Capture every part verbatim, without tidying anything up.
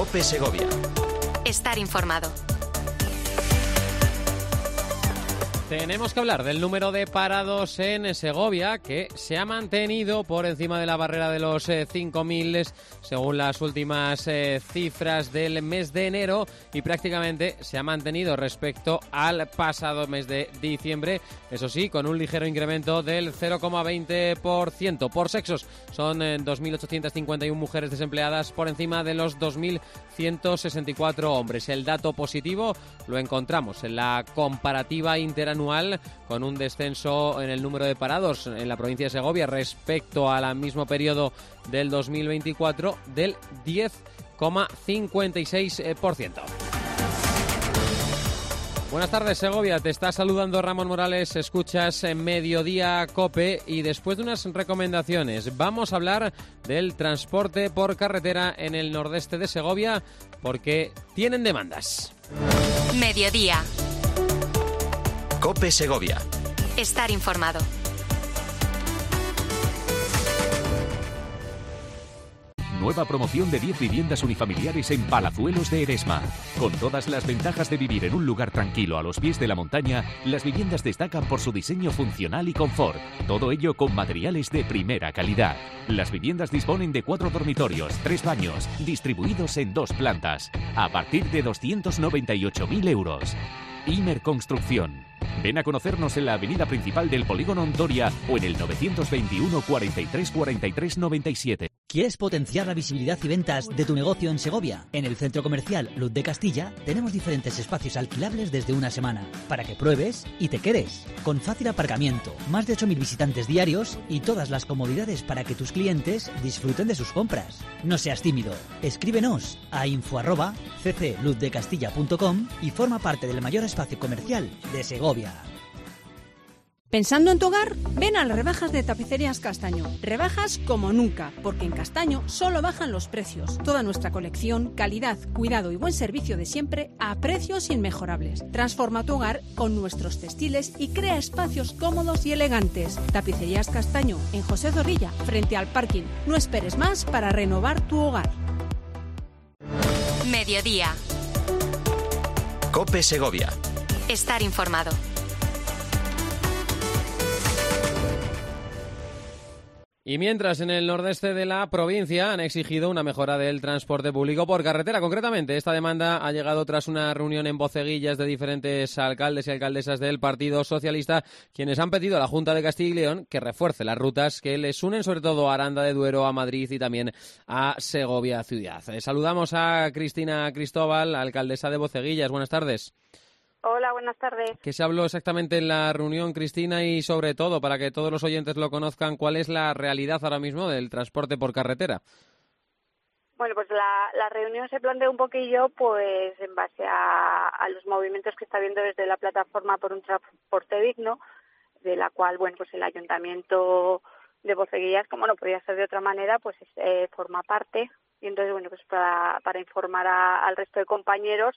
COPE Segovia. Estar informado. Tenemos que hablar del número de parados en Segovia, que se ha mantenido por encima de la barrera de los eh, cinco mil, según las últimas eh, cifras del mes de enero, y prácticamente se ha mantenido respecto al pasado mes de diciembre, eso sí, con un ligero incremento del cero coma veinte por ciento. Por sexos, son eh, dos mil ochocientas cincuenta y una mujeres desempleadas por encima de los dos mil ciento sesenta y cuatro hombres. El dato positivo lo encontramos en la comparativa interanual, con un descenso en el número de parados en la provincia de Segovia respecto al mismo periodo del dos mil veinticuatro del diez coma cincuenta y seis por ciento. Buenas tardes, Segovia. Te está saludando Ramón Morales. Escuchas en Mediodía COPE y después de unas recomendaciones vamos a hablar del transporte por carretera en el nordeste de Segovia, porque tienen demandas. Mediodía. COPE Segovia. Estar informado. Nueva promoción de diez viviendas unifamiliares en Palazuelos de Eresma. Con todas las ventajas de vivir en un lugar tranquilo a los pies de la montaña, las viviendas destacan por su diseño funcional y confort. Todo ello con materiales de primera calidad. Las viviendas disponen de cuatro dormitorios, tres baños, distribuidos en dos plantas, a partir de doscientos noventa y ocho mil euros. Imer Construcción. Ven a conocernos en la avenida principal del Polígono Ontoria o en el novecientos veintiuno cuarenta y tres cuarenta y tres noventa y siete. ¿Quieres potenciar la visibilidad y ventas de tu negocio en Segovia? En el Centro Comercial Luz de Castilla tenemos diferentes espacios alquilables desde una semana, para que pruebes y te quedes. Con fácil aparcamiento, más de ocho mil visitantes diarios y todas las comodidades para que tus clientes disfruten de sus compras. No seas tímido, escríbenos a info arroba c c luz de castilla punto com y forma parte del mayor espacio comercial de Segovia. ¿Pensando en tu hogar? Ven a las rebajas de Tapicerías Castaño. Rebajas como nunca, porque en Castaño solo bajan los precios. Toda nuestra colección, calidad, cuidado y buen servicio de siempre a precios inmejorables. Transforma tu hogar con nuestros textiles y crea espacios cómodos y elegantes. Tapicerías Castaño, en José Zorrilla, frente al parking. No esperes más para renovar tu hogar. Mediodía. COPE Segovia. Estar informado. Y mientras en el nordeste de la provincia han exigido una mejora del transporte público por carretera. Concretamente, esta demanda ha llegado tras una reunión en Boceguillas de diferentes alcaldes y alcaldesas del Partido Socialista, quienes han pedido a la Junta de Castilla y León que refuerce las rutas que les unen, sobre todo a Aranda de Duero, a Madrid y también a Segovia ciudad. Eh, saludamos a Cristina Cristóbal, alcaldesa de Boceguillas. Buenas tardes. Hola, buenas tardes. ¿Qué se habló exactamente en la reunión, Cristina? Y sobre todo, para que todos los oyentes lo conozcan, ¿cuál es la realidad ahora mismo del transporte por carretera? Bueno, pues la, la reunión se plantea un poquillo pues en base a, a los movimientos que está habiendo desde la plataforma por un transporte digno, de la cual, bueno, pues el Ayuntamiento de Boceguillas, como no podía ser de otra manera, pues eh, forma parte. Y entonces, bueno, pues para, para informar a, al resto de compañeros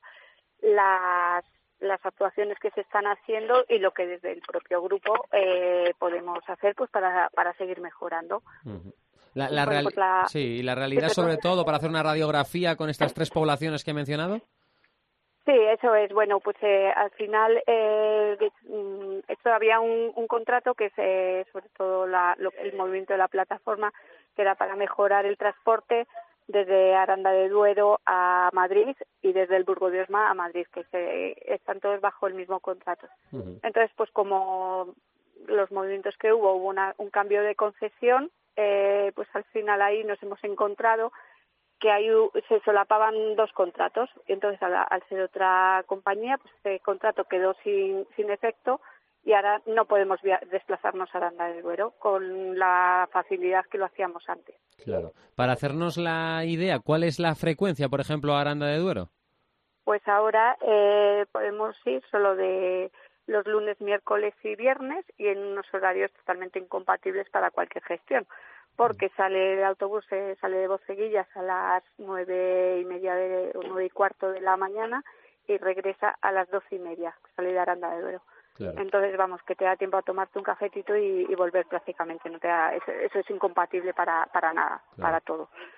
las las actuaciones que se están haciendo y lo que desde el propio grupo eh, podemos hacer pues para para seguir mejorando. Uh-huh. La, la, bueno, real... pues la... Sí, y la realidad sobre todo para hacer una radiografía con estas tres poblaciones que he mencionado. Sí, eso es. Bueno, pues eh, al final eh, esto había un, un contrato que es eh, sobre todo la, lo, el movimiento de la plataforma, que era para mejorar el transporte desde Aranda de Duero a Madrid y desde el Burgo de Osma a Madrid, que se, están todos bajo el mismo contrato. Uh-huh. Entonces, pues como los movimientos que hubo, hubo una, un cambio de concesión, eh, pues al final ahí nos hemos encontrado que ahí se solapaban dos contratos. Y entonces, al, al ser otra compañía, pues ese contrato quedó sin, sin efecto y ahora no podemos via- desplazarnos a Aranda de Duero con la facilidad que lo hacíamos antes. Claro. Para hacernos la idea, ¿cuál es la frecuencia, por ejemplo, a Aranda de Duero? Pues ahora eh, podemos ir solo de los lunes, miércoles y viernes y en unos horarios totalmente incompatibles para cualquier gestión, porque sale el autobús, eh, sale de Boceguillas a las nueve y media de, o nueve y cuarto de la mañana y regresa a las doce y media, sale de Aranda de Duero. Claro. Entonces, vamos, que te da tiempo a tomarte un cafetito y, y volver prácticamente. No te da, eso, eso es incompatible para, para nada, claro. Para todo.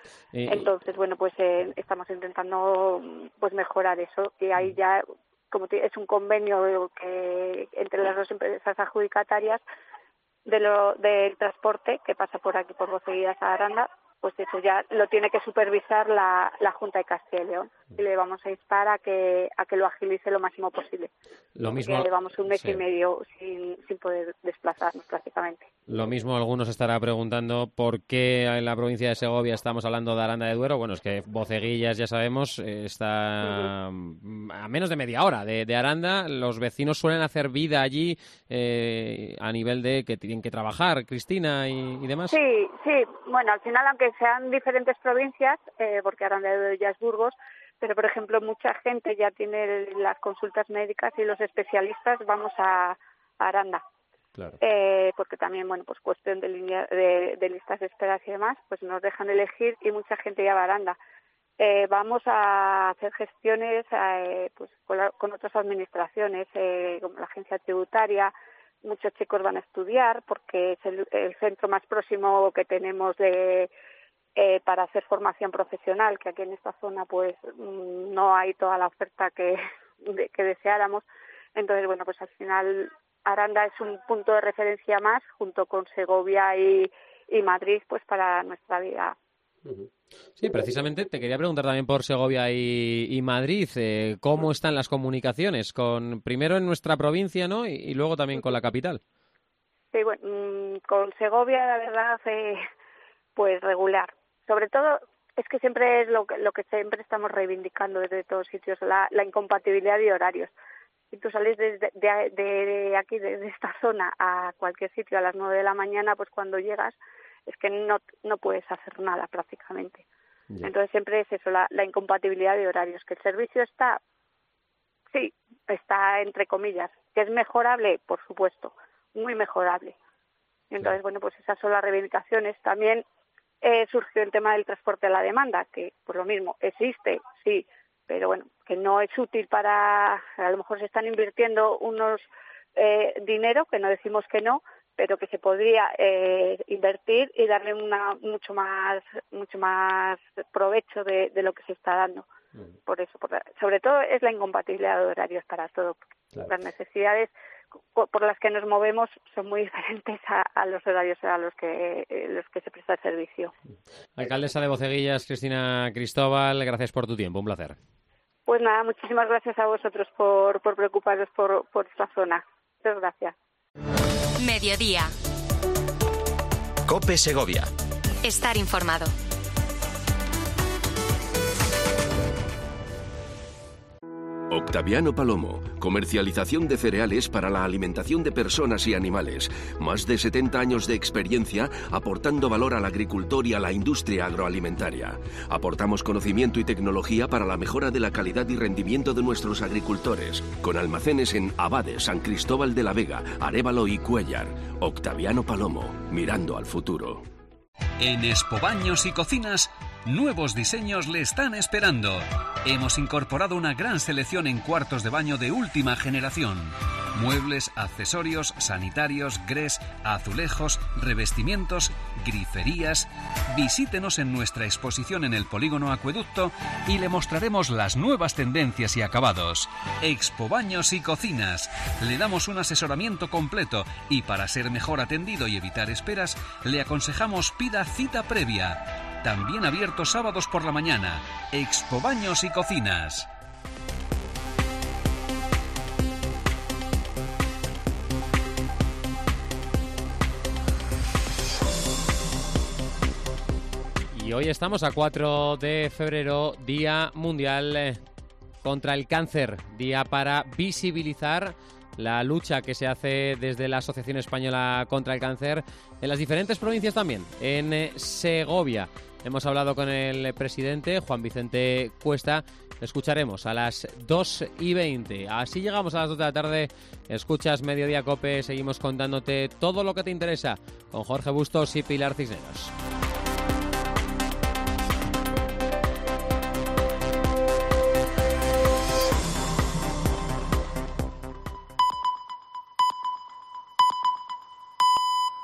Eh, Entonces, bueno, pues eh, estamos intentando pues mejorar eso, y ahí ya, como te, es un convenio que entre las dos empresas adjudicatarias de lo del transporte que pasa por aquí, por Boceguías a Aranda, pues eso ya lo tiene que supervisar la, la Junta de Castilla y León, y le vamos a instar a que a que lo agilice lo máximo posible. Lo mismo, ya llevamos un mes sí. y medio sin, sin poder desplazarnos prácticamente. Lo mismo algunos estará preguntando por qué en la provincia de Segovia estamos hablando de Aranda de Duero. Bueno, es que Boceguías, ya sabemos, está uh-huh. a menos de media hora de, de Aranda. Los vecinos suelen hacer vida allí eh, a nivel de que tienen que trabajar, Cristina, y, y demás. Sí, sí. Bueno, al final, aunque sean diferentes provincias, eh, porque Aranda de Duero ya es Burgos, pero, por ejemplo, mucha gente ya tiene las consultas médicas y los especialistas vamos a, a Aranda. Claro. Eh, porque también, bueno, pues cuestión de, línea, de, de listas de espera y demás, pues nos dejan elegir y mucha gente ya va a Aranda. Eh, vamos a hacer gestiones eh, pues con, la, con otras administraciones, eh, como la agencia tributaria. Muchos chicos van a estudiar porque es el, el centro más próximo que tenemos de eh, para hacer formación profesional, que aquí en esta zona pues no hay toda la oferta que, de, que deseáramos. Entonces, bueno, pues al final Aranda es un punto de referencia más, junto con Segovia y, y Madrid, pues para nuestra vida. Sí, precisamente te quería preguntar también por Segovia y, y Madrid, eh, ¿cómo están las comunicaciones? Con primero en nuestra provincia, ¿no? Y, y luego también con la capital. Sí, bueno, con Segovia, la verdad, eh, pues regular. Sobre todo, es que siempre es lo que, lo que siempre estamos reivindicando desde todos sitios, la, la incompatibilidad de horarios. Si tú sales desde de, de, de aquí, desde esta zona, a cualquier sitio a las nueve de la mañana, pues cuando llegas es que no, no puedes hacer nada prácticamente. Yeah. Entonces siempre es eso, la, la incompatibilidad de horarios. Que el servicio está, sí, está entre comillas. Que es mejorable, por supuesto, muy mejorable. Entonces, yeah. bueno, pues esas son las reivindicaciones. También eh, surgió el tema del transporte a la demanda, que por lo mismo existe, sí, pero bueno, que no es útil para, a lo mejor se están invirtiendo unos eh, dinero, que no decimos que no, pero que se podría eh, invertir y darle una mucho más mucho más provecho de, de lo que se está dando. Uh-huh. Por eso, por, sobre todo es la incompatibilidad de horarios para todo. Claro. Las necesidades por las que nos movemos son muy diferentes a, a los horarios a los que eh, los que se presta el servicio. Alcaldesa de Boceguías, Cristina Cristóbal, gracias por tu tiempo, un placer. Pues nada, muchísimas gracias a vosotros por, por preocuparos por, por esta zona. Muchas gracias. Mediodía. COPE Segovia. Estar informado. Octaviano Palomo, comercialización de cereales para la alimentación de personas y animales. Más de setenta años de experiencia aportando valor al agricultor y a la industria agroalimentaria. Aportamos conocimiento y tecnología para la mejora de la calidad y rendimiento de nuestros agricultores. Con almacenes en Abade, San Cristóbal de la Vega, Arévalo y Cuéllar. Octaviano Palomo, mirando al futuro. En Expobaños y Cocinas, nuevos diseños le están esperando. Hemos incorporado una gran selección en cuartos de baño de última generación. Muebles, accesorios, sanitarios, grés, azulejos, revestimientos, griferías. Visítenos en nuestra exposición en el Polígono Acueducto y le mostraremos las nuevas tendencias y acabados. Expobaños y Cocinas. Le damos un asesoramiento completo y para ser mejor atendido y evitar esperas, le aconsejamos pida cita previa. También abierto sábados por la mañana. Expobaños y Cocinas. Y hoy estamos a cuatro de febrero, Día Mundial contra el Cáncer, día para visibilizar la lucha que se hace desde la Asociación Española contra el Cáncer en las diferentes provincias también, en Segovia. Hemos hablado con el presidente, Juan Vicente Cuesta. Escucharemos a las dos y veinte. Así llegamos a las dos de la tarde. Escuchas Mediodía COPE. Seguimos contándote todo lo que te interesa con Jorge Bustos y Pilar Cisneros.